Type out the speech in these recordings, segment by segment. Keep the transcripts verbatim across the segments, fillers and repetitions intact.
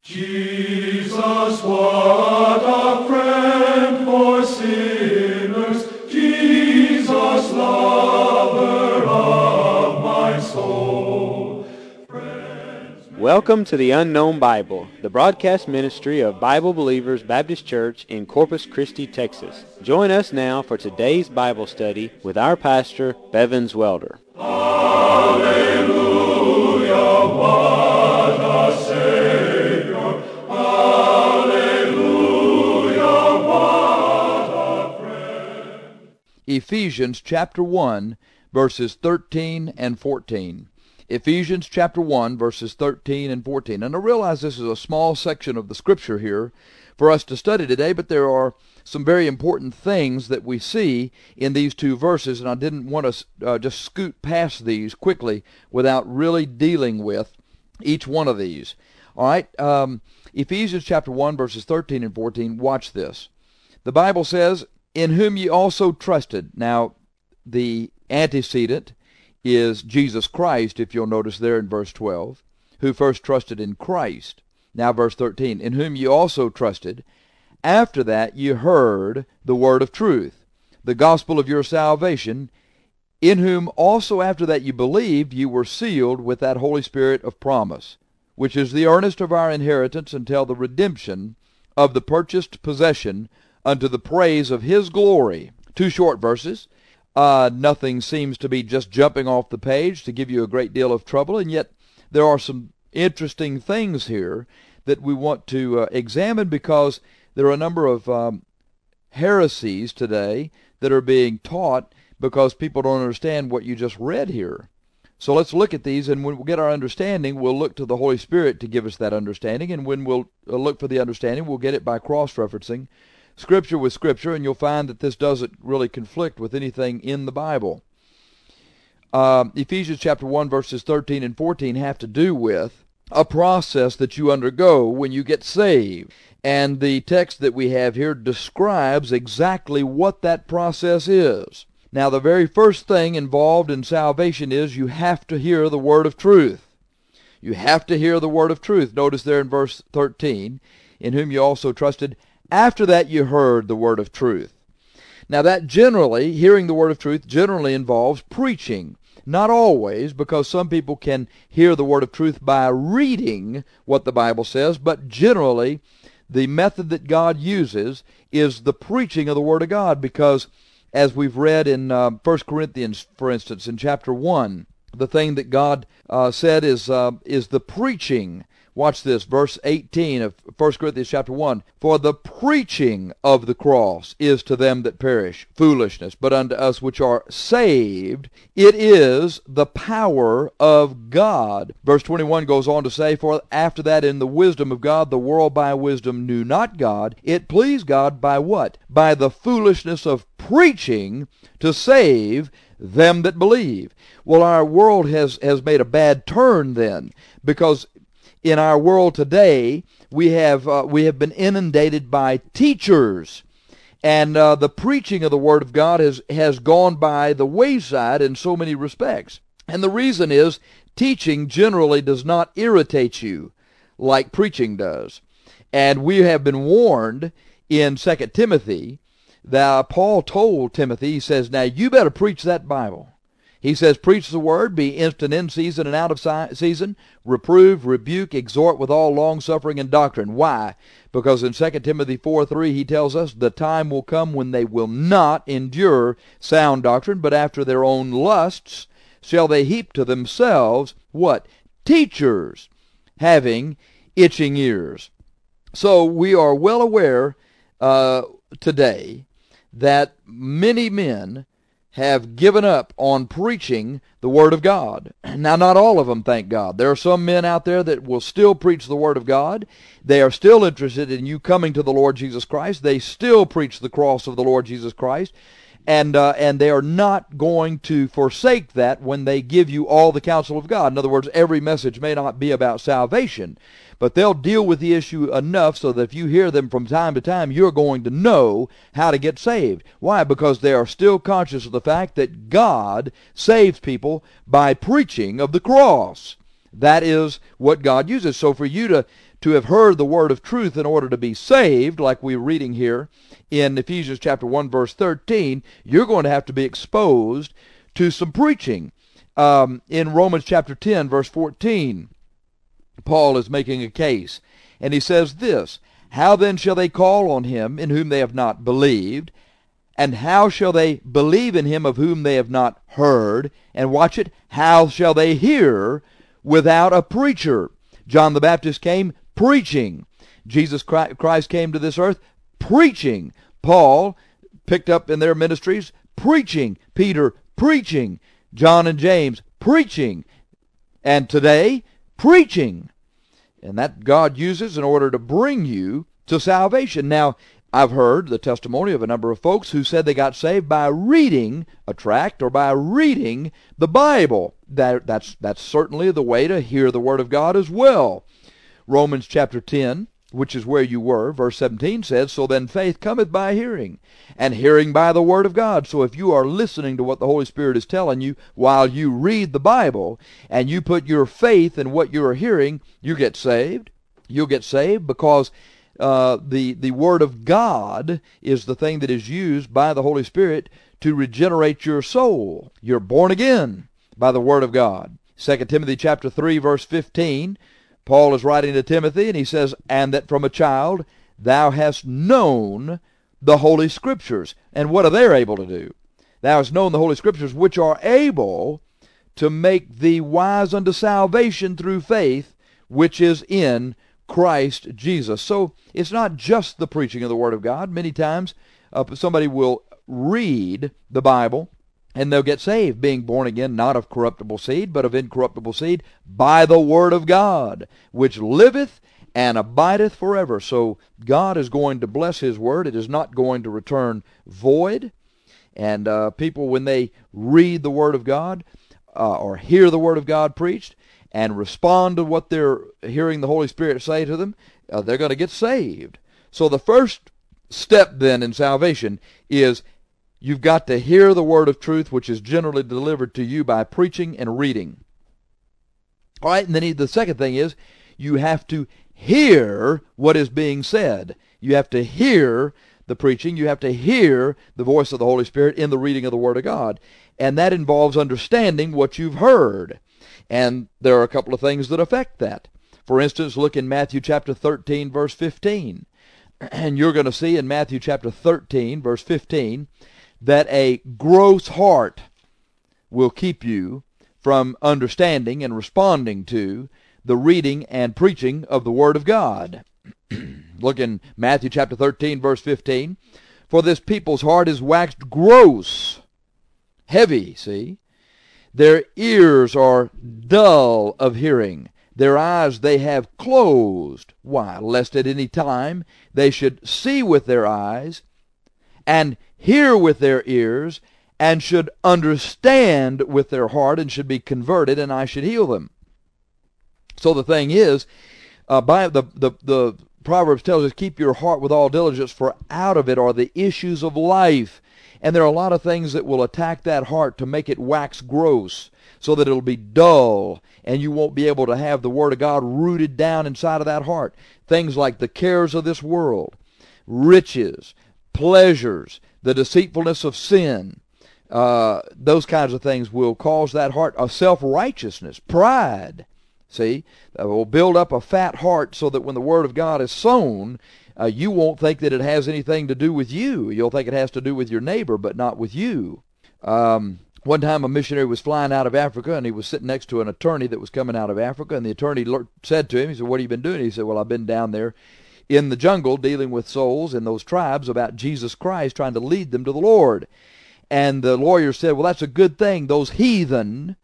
Jesus, what a friend for sinners, Jesus, lover of my soul. Friends, Welcome to the Unknown Bible, the broadcast ministry of Bible Believers Baptist Church in Corpus Christi, Texas. Join us now for today's Bible study with our pastor, Bevins Welder. Hallelujah, what a Savior. Hallelujah, what a friend. Ephesians chapter one, verses thirteen and fourteen. Ephesians chapter one, verses thirteen and fourteen. And I realize this is a small section of the Scripture here for us to study today, but there are some very important things that we see in these two verses, and I didn't want to uh, just scoot past these quickly without really dealing with each one of these. All right, um, Ephesians chapter one, verses thirteen and fourteen, watch this. The Bible says, "In whom ye also trusted." Now, the antecedent is Jesus Christ, if you'll notice there in verse twelve, who first trusted in Christ. Now verse thirteen, "In whom ye also trusted, after that ye heard the word of truth, the gospel of your salvation, in whom also after that ye believed, ye were sealed with that Holy Spirit of promise, which is the earnest of our inheritance until the redemption of the purchased possession unto the praise of his glory." Two short verses. Uh, nothing seems to be just jumping off the page to give you a great deal of trouble, and yet there are some interesting things here that we want to uh, examine, because there are a number of um, heresies today that are being taught because people don't understand what you just read here. So let's look at these, and when we get our understanding, we'll look to the Holy Spirit to give us that understanding, and when we'll uh, look for the understanding, we'll get it by cross-referencing Scripture with Scripture, and you'll find that this doesn't really conflict with anything in the Bible. Uh, Ephesians chapter one, verses thirteen and fourteen have to do with a process that you undergo when you get saved. And the text that we have here describes exactly what that process is. Now, the very first thing involved in salvation is you have to hear the word of truth. You have to hear the word of truth. Notice there in verse thirteen, "In whom you also trusted, after that you heard the word of truth." Now that generally, hearing the word of truth generally involves preaching. Not always, because some people can hear the word of truth by reading what the Bible says, but generally the method that God uses is the preaching of the word of God, because as we've read in uh, First Corinthians, for instance, in chapter one, the thing that God uh, said is uh, is the preaching. Watch this, verse eighteen of First Corinthians chapter one. "For the preaching of the cross is to them that perish foolishness, but unto us which are saved it is the power of God." Verse twenty-one goes on to say, "For after that in the wisdom of God the world by wisdom knew not God. It pleased God by" what? "By the foolishness of preaching to save them that believe." Well, our world has, has made a bad turn then, because in our world today, we have uh, we have been inundated by teachers, and uh, the preaching of the Word of God has, has gone by the wayside in so many respects. And the reason is, teaching generally does not irritate you like preaching does. And we have been warned in Second Timothy that Paul told Timothy, he says, "Now you better preach that Bible." He says, "Preach the word, be instant in season and out of season, reprove, rebuke, exhort with all longsuffering and doctrine." Why? Because in Second Timothy four three he tells us, "The time will come when they will not endure sound doctrine, but after their own lusts shall they heap to themselves" what? "Teachers, having itching ears." So we are well aware uh, today that many men have given up on preaching the Word of God. Now, not all of them, thank God. There are some men out there that will still preach the Word of God. They are still interested in you coming to the Lord Jesus Christ. They still preach the cross of the Lord Jesus Christ. And uh, and they are not going to forsake that when they give you all the counsel of God. In other words, every message may not be about salvation, but they'll deal with the issue enough so that if you hear them from time to time, you're going to know how to get saved. Why? Because they are still conscious of the fact that God saves people by preaching of the cross. That is what God uses. So for you to to have heard the word of truth in order to be saved, like we're reading here in Ephesians chapter one, verse thirteen, you're going to have to be exposed to some preaching. Um, in Romans chapter ten, verse fourteen, Paul is making a case, and he says this, how then shall they call on him in whom they have not believed? And how shall they believe in him of whom they have not heard? And watch it, how shall they hear without a preacher? John the Baptist came preaching. Jesus Christ came to this earth preaching. Paul picked up in their ministries preaching. Peter preaching. John and James preaching. And today, preaching. And that God uses in order to bring you to salvation. Now, I've heard the testimony of a number of folks who said they got saved by reading a tract or by reading the Bible. That, that's, that's certainly the way to hear the Word of God as well. Romans chapter ten, which is where you were, verse seventeen says, so then faith cometh by hearing, and hearing by the Word of God. So if you are listening to what the Holy Spirit is telling you while you read the Bible, and you put your faith in what you are hearing, you get saved. You'll get saved because Uh, the, the Word of God is the thing that is used by the Holy Spirit to regenerate your soul. You're born again by the Word of God. Second Timothy chapter three, verse fifteen, Paul is writing to Timothy, and he says, and that from a child thou hast known the Holy Scriptures. And what are they able to do? Thou hast known the Holy Scriptures, which are able to make thee wise unto salvation through faith, which is in Christ Jesus. So it's not just the preaching of the Word of God. Many times uh, somebody will read the Bible and they'll get saved, being born again not of corruptible seed, but of incorruptible seed, by the Word of God, which liveth and abideth forever. So God is going to bless His Word. It is not going to return void. And uh, people, when they read the Word of God uh, or hear the Word of God preached, and respond to what they're hearing the Holy Spirit say to them, uh, they're going to get saved. So the first step then in salvation is you've got to hear the word of truth, which is generally delivered to you by preaching and reading. All right, and then the second thing is you have to hear what is being said. You have to hear the preaching. You have to hear the voice of the Holy Spirit in the reading of the Word of God. And that involves understanding what you've heard. And there are a couple of things that affect that. For instance, look in Matthew chapter thirteen, verse fifteen. And you're going to see in Matthew chapter thirteen, verse fifteen, that a gross heart will keep you from understanding and responding to the reading and preaching of the Word of God. Look in Matthew chapter thirteen, verse fifteen. For this people's heart is waxed gross, heavy, see? Their ears are dull of hearing. Their eyes they have closed. Why? Lest at any time they should see with their eyes, and hear with their ears, and should understand with their heart, and should be converted, and I should heal them. So the thing is, uh, by the, the, the Proverbs tells us, keep your heart with all diligence, for out of it are the issues of life. And there are a lot of things that will attack that heart to make it wax gross, so that it'll be dull, and you won't be able to have the Word of God rooted down inside of that heart. Things like the cares of this world, riches, pleasures, the deceitfulness of sin, uh, those kinds of things will cause that heart of self-righteousness, pride. See, uh, will build up a fat heart so that when the Word of God is sown, Uh, you won't think that it has anything to do with you. You'll think it has to do with your neighbor, but not with you. Um, one time a missionary was flying out of Africa, and he was sitting next to an attorney that was coming out of Africa, and the attorney said to him, he said, what have you been doing? He said, well, I've been down there in the jungle dealing with souls in those tribes about Jesus Christ, trying to lead them to the Lord. And the lawyer said, well, that's a good thing. Those heathen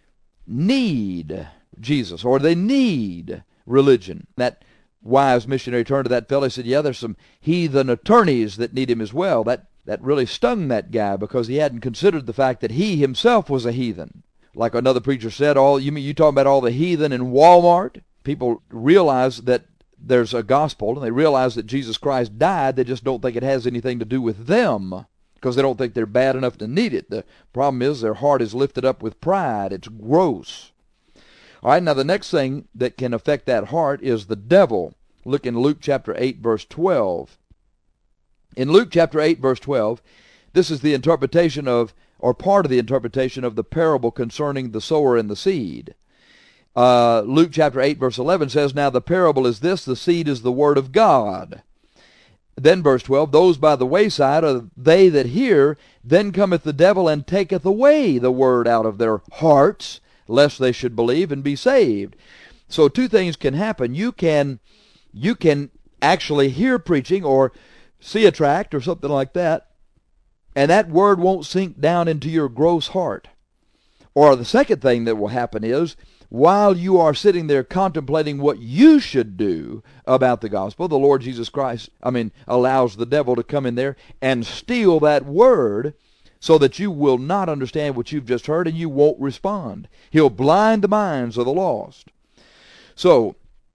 need Jesus, or they need religion. That wise missionary turned to that fellow and said, yeah, there's some heathen attorneys that need him as well. That that really stung that guy, because he hadn't considered the fact that he himself was a heathen. Like another preacher said, all you mean you talking about all the heathen in Walmart? People realize that there's a gospel, and they realize that Jesus Christ died. They just don't think it has anything to do with them, because they don't think they're bad enough to need it. The problem is their heart is lifted up with pride. It's gross. All right, now the next thing that can affect that heart is the devil. Look in Luke chapter eight, verse twelve. In Luke chapter eight, verse twelve, this is the interpretation of, or part of the interpretation of the parable concerning the sower and the seed. Uh, Luke chapter eight, verse eleven says, "Now the parable is this, the seed is the word of God." Then verse twelve, "Those by the wayside are they that hear, then cometh the devil and taketh away the word out of their hearts, lest they should believe and be saved." So two things can happen. You can, you can actually hear preaching or see a tract or something like that, and that word won't sink down into your gross heart. Or the second thing that will happen is, while you are sitting there contemplating what you should do about the gospel, the Lord Jesus Christ, I mean, allows the devil to come in there and steal that word so that you will not understand what you've just heard and you won't respond. He'll blind the minds of the lost. So,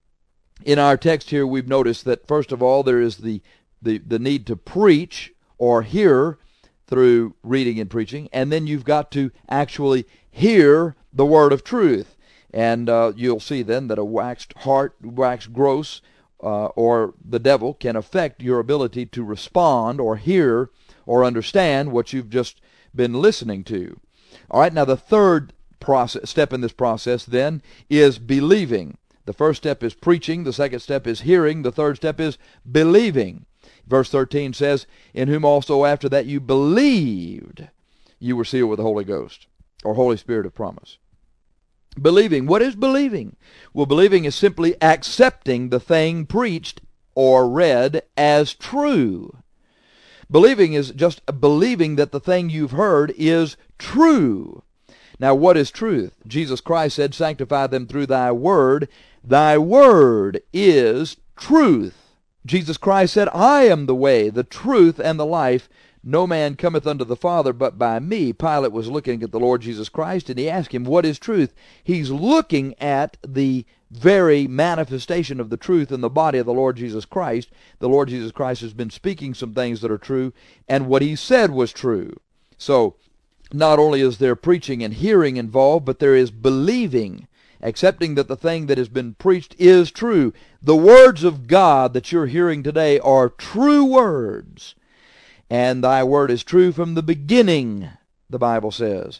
in our text here, we've noticed that, first of all, there is the, the, the need to preach or hear through reading and preaching, and then you've got to actually hear the word of truth. And uh, you'll see then that a waxed heart, waxed gross, uh, or the devil can affect your ability to respond or hear or understand what you've just been listening to. All right, now the third process, step in this process then is believing. The first step is preaching. The second step is hearing. The third step is believing. Verse thirteen says, "In whom also after that you believed, you were sealed with the Holy Ghost," or Holy Spirit of promise. Believing. What is believing? Well, believing is simply accepting the thing preached or read as true. Believing is just believing that the thing you've heard is true. Now, what is truth? Jesus Christ said, "Sanctify them through thy word. Thy word is truth." Jesus Christ said, "I am the way, the truth, and the life. No man cometh unto the Father but by me." Pilate was looking at the Lord Jesus Christ, and he asked him, "What is truth?" He's looking at the very manifestation of the truth in the body of the Lord Jesus Christ. The Lord Jesus Christ has been speaking some things that are true, and what he said was true. So, not only is there preaching and hearing involved, but there is believing, accepting that the thing that has been preached is true. The words of God that you're hearing today are true words. And thy word is true from the beginning, the Bible says.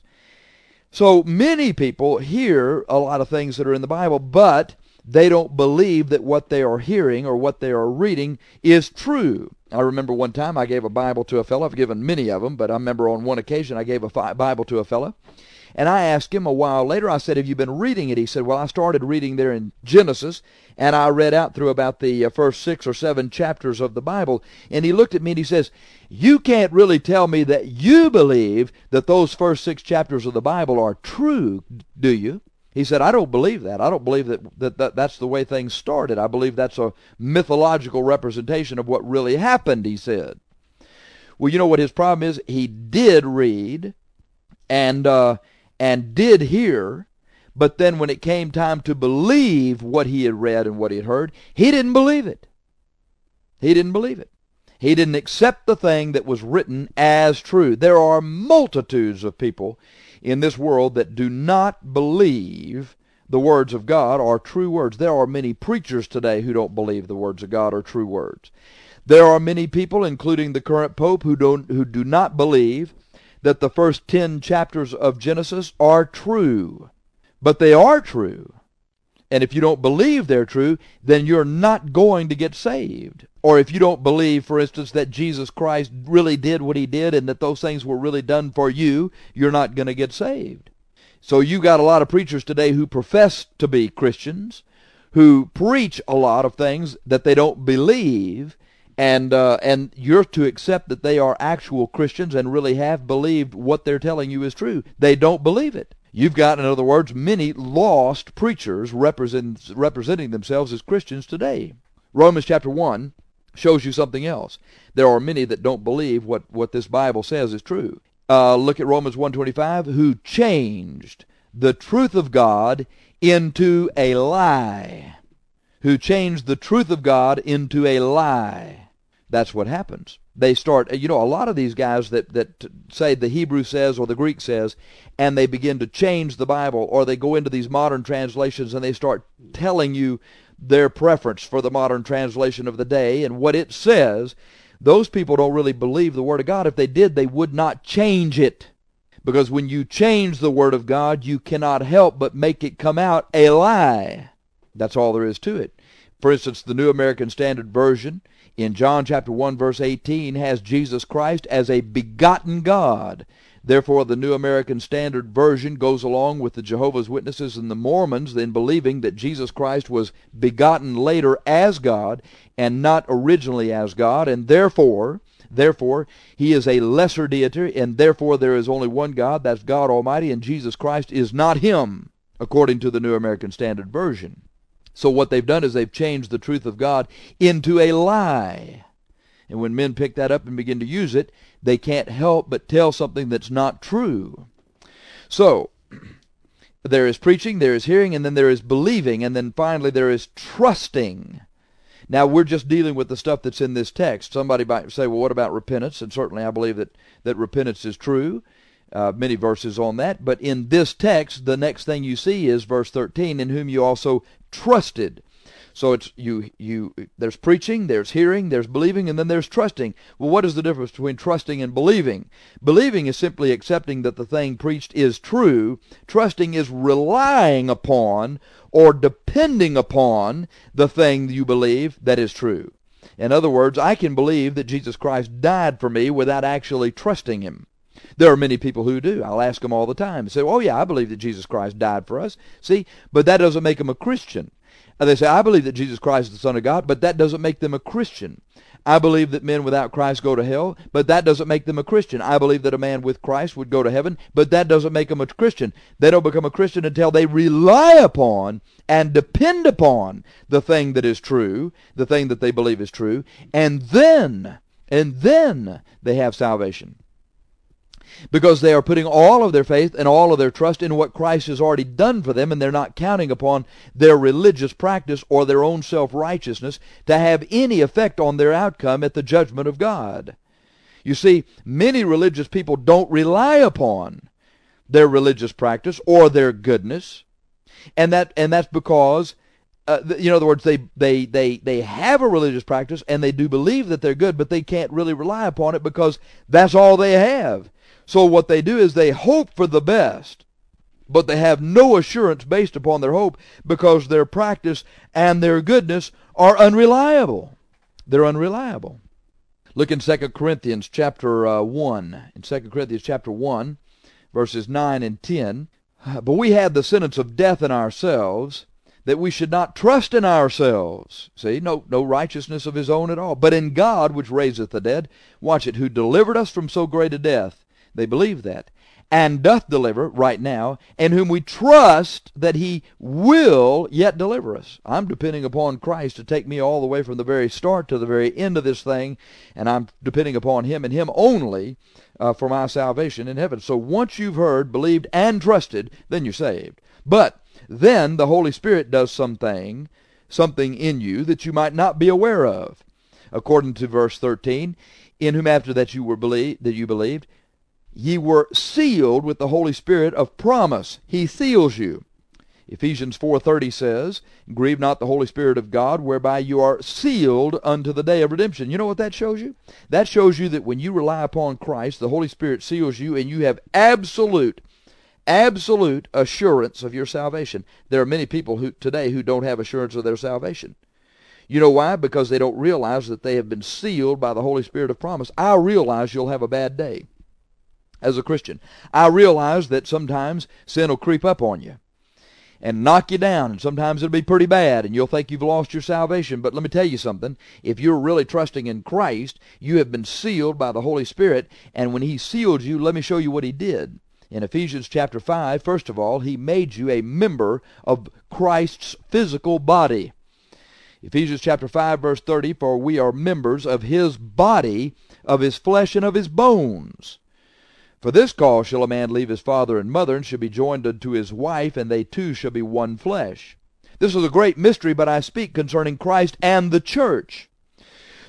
So many people hear a lot of things that are in the Bible, but they don't believe that what they are hearing or what they are reading is true. I remember one time I gave a Bible to a fellow. I've given many of them, but I remember on one occasion I gave a Bible to a fellow. And I asked him a while later, I said, "Have you been reading it?" He said, "Well, I started reading there in Genesis, and I read out through about the uh, first six or seven chapters of the Bible." And he looked at me and he says, "You can't really tell me that you believe that those first six chapters of the Bible are true, do you?" He said, "I don't believe that. I don't believe that, that, that that's the way things started. I believe that's a mythological representation of what really happened," he said. Well, you know what his problem is? He did read and uh, and did hear, but then when it came time to believe what he had read and what he had heard, he didn't believe it. He didn't believe it. He didn't accept the thing that was written as true. There are multitudes of people in this world that do not believe the words of God are true words. There are many preachers today who don't believe the words of God are true words. There are many people, including the current Pope, who don't who do not believe that the first ten chapters of Genesis are true. But they are true. And if you don't believe they're true, then you're not going to get saved. Or if you don't believe, for instance, that Jesus Christ really did what he did and that those things were really done for you, you're not going to get saved. So you got a lot of preachers today who profess to be Christians, who preach a lot of things that they don't believe, and uh, and you're to accept that they are actual Christians and really have believed what they're telling you is true. They don't believe it. You've got, in other words, many lost preachers represent, representing themselves as Christians today. Romans chapter one shows you something else. There are many that don't believe what, what this Bible says is true. Uh, look at Romans one twenty-five, who changed the truth of God into a lie. Who changed the truth of God into a lie. That's what happens. They start, you know, a lot of these guys that, that say the Hebrew says or the Greek says, and they begin to change the Bible, or they go into these modern translations and they start telling you their preference for the modern translation of the day and what it says. Those people don't really believe the Word of God. If they did, they would not change it. Because when you change the Word of God, you cannot help but make it come out a lie. That's all there is to it. For instance, the New American Standard Version in John chapter one verse eighteen has Jesus Christ as a begotten God. Therefore, the New American Standard Version goes along with the Jehovah's Witnesses and the Mormons in believing that Jesus Christ was begotten later as God and not originally as God, and therefore, therefore, he is a lesser deity, and therefore there is only one God, that's God Almighty, and Jesus Christ is not him, according to the New American Standard Version. So what they've done is they've changed the truth of God into a lie. And when men pick that up and begin to use it, they can't help but tell something that's not true. So, there is preaching, there is hearing, and then there is believing, and then finally there is trusting. Now, we're just dealing with the stuff that's in this text. Somebody might say, well, what about repentance? And certainly I believe that, that repentance is true. Uh, many verses on that. But in this text, the next thing you see is verse thirteen, in whom you also trusted. So it's you you there's preaching, there's hearing, there's believing, and then there's trusting. Well, what is the difference between trusting and believing? Believing is simply accepting that the thing preached is true. Trusting is relying upon or depending upon the thing you believe that is true. In other words, I can believe that Jesus Christ died for me without actually trusting him. There are many people who do. I'll ask them all the time. They say, oh yeah, I believe that Jesus Christ died for us. See, but that doesn't make them a Christian. And they say, I believe that Jesus Christ is the Son of God, but that doesn't make them a Christian. I believe that men without Christ go to hell, but that doesn't make them a Christian. I believe that a man with Christ would go to heaven, but that doesn't make them a Christian. They don't become a Christian until they rely upon and depend upon the thing that is true, the thing that they believe is true, and then, and then they have salvation. Because they are putting all of their faith and all of their trust in what Christ has already done for them, and they're not counting upon their religious practice or their own self-righteousness to have any effect on their outcome at the judgment of God. You see, many religious people don't rely upon their religious practice or their goodness, and that and that's because Uh, in other words, they, they, they, they have a religious practice and they do believe that they're good, but they can't really rely upon it because that's all they have. So what they do is they hope for the best, but they have no assurance based upon their hope because their practice and their goodness are unreliable. They're unreliable. Look in Second Corinthians chapter uh, one. In Second Corinthians chapter one, verses nine and ten. But we had the sentence of death in ourselves, that we should not trust in ourselves. See, no, no righteousness of his own at all, but in God which raiseth the dead. Watch it, who delivered us from so great a death. They believe that. And doth deliver right now, and whom we trust that he will yet deliver us. I'm depending upon Christ to take me all the way from the very start to the very end of this thing, and I'm depending upon him and him only uh, for my salvation in heaven. So once you've heard, believed, and trusted, then you're saved. But then the Holy Spirit does something, something in you that you might not be aware of. According to verse thirteen, in whom after that you were believed, that you believed, ye were sealed with the Holy Spirit of promise. He seals you. Ephesians four thirty says, grieve not the Holy Spirit of God, whereby you are sealed unto the day of redemption. You know what that shows you? That shows you that when you rely upon Christ, the Holy Spirit seals you, and you have absolute absolute assurance of your salvation. There are many people who today who don't have assurance of their salvation. You know why? Because they don't realize that they have been sealed by the Holy Spirit of promise. I realize you'll have a bad day as a Christian. I realize that sometimes sin will creep up on you and knock you down, and sometimes it'll be pretty bad, and you'll think you've lost your salvation. But let me tell you something. If you're really trusting in Christ, you have been sealed by the Holy Spirit, and when he sealed you, let me show you what he did. In Ephesians chapter five, first of all, he made you a member of Christ's physical body. Ephesians chapter five, verse thirty, for we are members of his body, of his flesh, and of his bones. For this cause shall a man leave his father and mother, and shall be joined unto his wife, and they two shall be one flesh. This is a great mystery, but I speak concerning Christ and the church.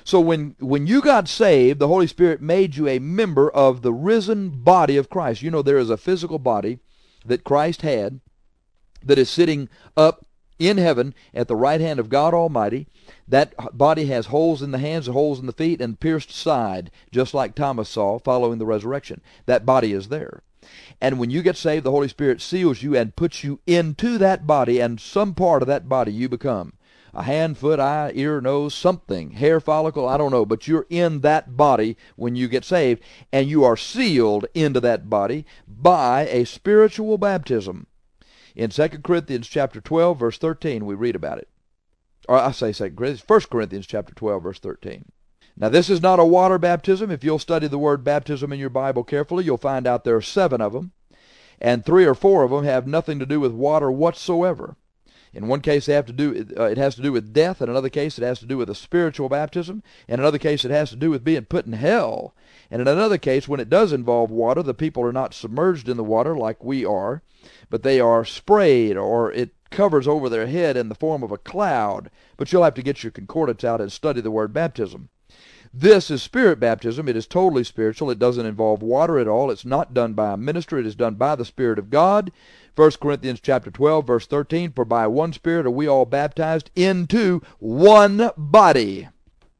So when, when you got saved, the Holy Spirit made you a member of the risen body of Christ. You know there is a physical body that Christ had that is sitting up in heaven at the right hand of God Almighty. That body has holes in the hands and holes in the feet and pierced side, just like Thomas saw following the resurrection. That body is there. And when you get saved, the Holy Spirit seals you and puts you into that body, and some part of that body you become. A hand, foot, eye, ear, nose, something, hair follicle, I don't know, but you're in that body when you get saved, and you are sealed into that body by a spiritual baptism. In Second Corinthians chapter twelve, verse thirteen, we read about it. Or I say Second Corinthians, First Corinthians chapter twelve, verse thirteen. Now this is not a water baptism. If you'll study the word baptism in your Bible carefully, you'll find out there are seven of them, and three or four of them have nothing to do with water whatsoever. In one case, they have to do uh, it has to do with death. In another case, it has to do with a spiritual baptism. In another case, it has to do with being put in hell. And in another case, when it does involve water, the people are not submerged in the water like we are, but they are sprayed, or it covers over their head in the form of a cloud. But you'll have to get your concordance out and study the word baptism. This is spirit baptism. It is totally spiritual. It doesn't involve water at all. It's not done by a minister. It is done by the Spirit of God. First Corinthians chapter twelve, verse thirteen, for by one Spirit are we all baptized into one body.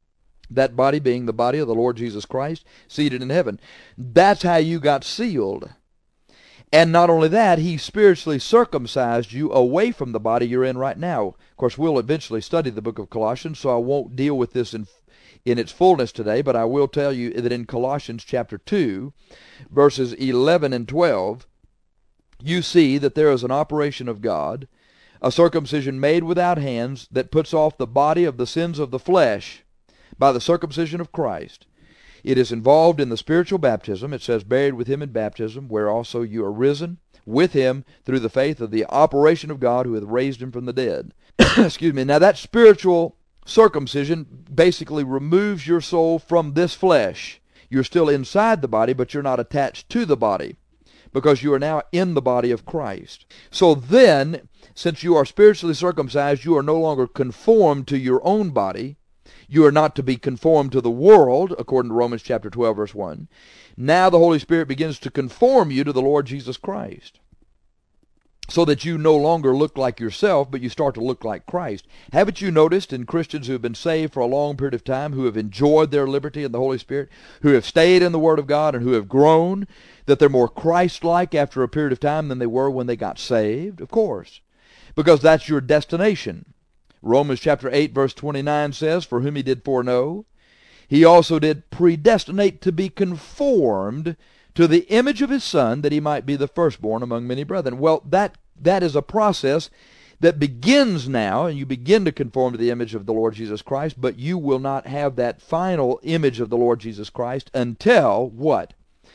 That body being the body of the Lord Jesus Christ, seated in heaven. That's how you got sealed. And not only that, he spiritually circumcised you away from the body you're in right now. Of course, we'll eventually study the book of Colossians, so I won't deal with this in in its fullness today, but I will tell you that in Colossians chapter two, verses eleven and twelve, you see that there is an operation of God, a circumcision made without hands that puts off the body of the sins of the flesh by the circumcision of Christ. It is involved in the spiritual baptism. It says, buried with him in baptism, where also you are risen with him through the faith of the operation of God who hath raised him from the dead. Excuse me. Now that spiritual circumcision basically removes your soul from this flesh. You're still inside the body, but you're not attached to the body, because you are now in the body of Christ. So then, since you are spiritually circumcised, you are no longer conformed to your own body. You are not to be conformed to the world, according to Romans chapter twelve, verse one. Now the Holy Spirit begins to conform you to the Lord Jesus Christ, so that you no longer look like yourself, but you start to look like Christ. Haven't you noticed in Christians who have been saved for a long period of time, who have enjoyed their liberty in the Holy Spirit, who have stayed in the Word of God, and who have grown, that they're more Christ-like after a period of time than they were when they got saved? Of course, because that's your destination. Romans chapter eight, verse twenty-nine says, for whom he did foreknow, he also did predestinate to be conformed to the image of his Son, that he might be the firstborn among many brethren. Well, that that is a process that begins now, and you begin to conform to the image of the Lord Jesus Christ, but you will not have that final image of the Lord Jesus Christ until what?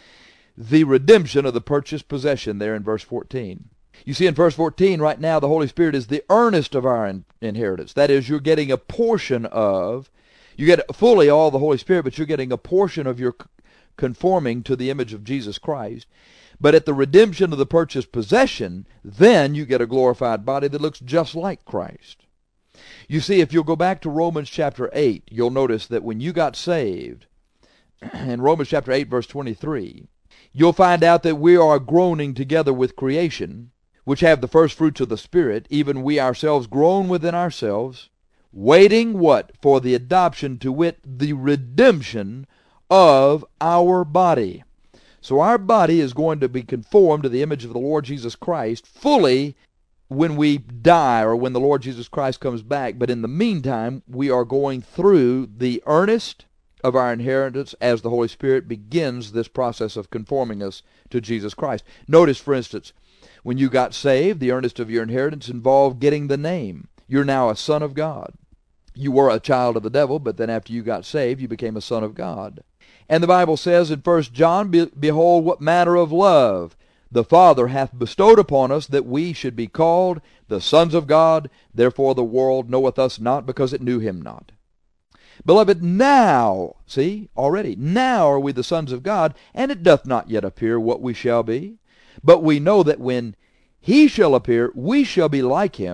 The redemption of the purchased possession there in verse fourteen. You see in verse fourteen, right now, the Holy Spirit is the earnest of our in- inheritance. That is, you're getting a portion of, you get fully all the Holy Spirit, but you're getting a portion of your conforming to the image of Jesus Christ. But at the redemption of the purchased possession, then you get a glorified body that looks just like Christ. You see, if you'll go back to Romans chapter eight, you'll notice that when you got saved, in Romans chapter eight, verse twenty-three, you'll find out that we are groaning together with creation, which have the first fruits of the Spirit, even we ourselves groan within ourselves, waiting what? For the adoption, to wit, the redemption of our body. So our body is going to be conformed to the image of the Lord Jesus Christ fully when we die, or when the Lord Jesus Christ comes back. But in the meantime, we are going through the earnest of our inheritance as the Holy Spirit begins this process of conforming us to Jesus Christ. Notice, for instance, when you got saved, the earnest of your inheritance involved getting the name. You're now a son of God. You were a child of the devil, but then after you got saved, you became a son of God. And the Bible says in First John, Be- Behold, what manner of love the Father hath bestowed upon us, that we should be called the sons of God. Therefore the world knoweth us not, because it knew him not. Beloved, now, see, already, now are we the sons of God, and it doth not yet appear what we shall be. But we know that when he shall appear, we shall be like him,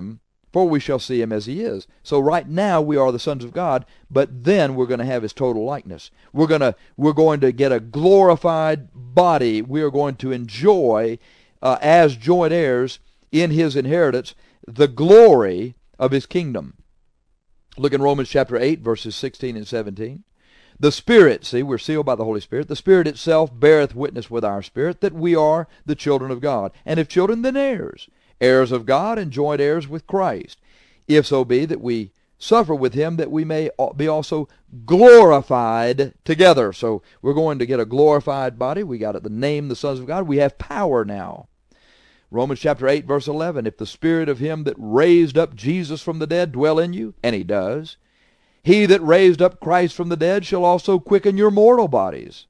for we shall see him as he is. So right now we are the sons of God, but then we're going to have his total likeness. We're going to we're going to get a glorified body. We are going to enjoy, uh, as joint heirs in his inheritance, the glory of his kingdom. Look in Romans chapter eight, verses sixteen and seventeen. The Spirit, see, we're sealed by the Holy Spirit. The Spirit itself beareth witness with our spirit that we are the children of God. And if children, then heirs, heirs of God and joint heirs with Christ. If so be that we suffer with him, that we may be also glorified together. So we're going to get a glorified body. We got the name, the sons of God. We have power now. Romans chapter eight, verse eleven, if the Spirit of him that raised up Jesus from the dead dwell in you, and he does, he that raised up Christ from the dead shall also quicken your mortal bodies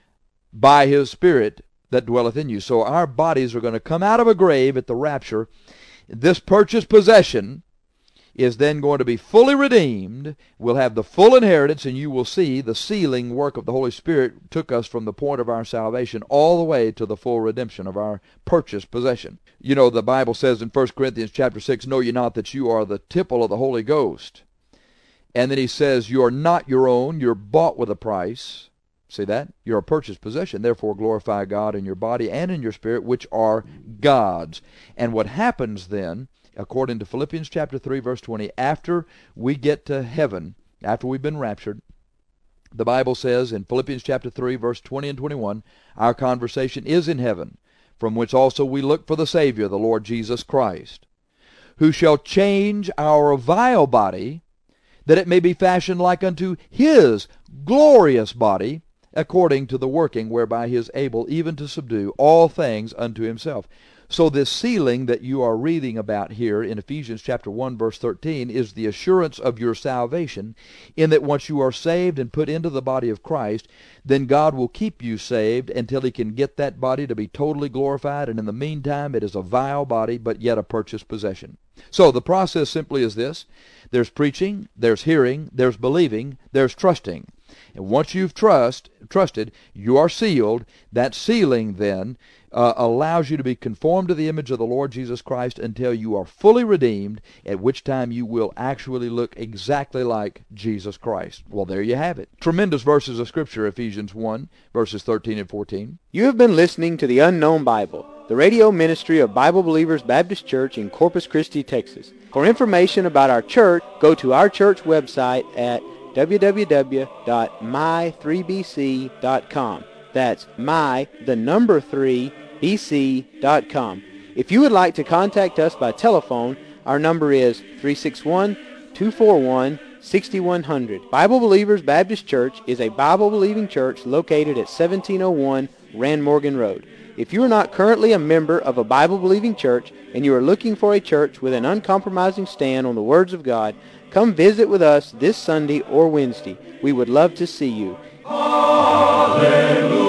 by his Spirit that dwelleth in you. So our bodies are going to come out of a grave at the rapture. This purchased possession is then going to be fully redeemed. We'll have the full inheritance, and you will see the sealing work of the Holy Spirit took us from the point of our salvation all the way to the full redemption of our purchased possession. You know, the Bible says in First Corinthians chapter six, know ye not that you are the temple of the Holy Ghost? And then he says, you are not your own, you're bought with a price. See that? You're a purchased possession. Therefore glorify God in your body and in your spirit, which are God's. And what happens then, according to Philippians chapter three, verse twenty, after we get to heaven, after we've been raptured, the Bible says in Philippians chapter three, verse twenty and twenty-one, our conversation is in heaven, from which also we look for the Savior, the Lord Jesus Christ, who shall change our vile body, that it may be fashioned like unto his glorious body, according to the working whereby he is able even to subdue all things unto himself. So this sealing that you are reading about here in Ephesians chapter one, verse thirteen, is the assurance of your salvation, in that once you are saved and put into the body of Christ, then God will keep you saved until he can get that body to be totally glorified, and in the meantime it is a vile body, but yet a purchased possession. So the process simply is this. There's preaching, there's hearing, there's believing, there's trusting. And once you've trust, trusted, you are sealed. That sealing then uh, allows you to be conformed to the image of the Lord Jesus Christ until you are fully redeemed, at which time you will actually look exactly like Jesus Christ. Well, there you have it. Tremendous verses of Scripture, Ephesians one, verses thirteen and fourteen. You have been listening to The Unknown Bible, the radio ministry of Bible Believers Baptist Church in Corpus Christi, Texas. For information about our church, go to our church website at w w w dot my three b c dot com. That's my, the number three, b c dot com. If you would like to contact us by telephone, our number is three six one, two four one, six one zero zero. Bible Believers Baptist Church is a Bible-believing church located at seventeen oh one Rand Morgan Road. If you are not currently a member of a Bible-believing church and you are looking for a church with an uncompromising stand on the words of God, come visit with us this Sunday or Wednesday. We would love to see you. Hallelujah.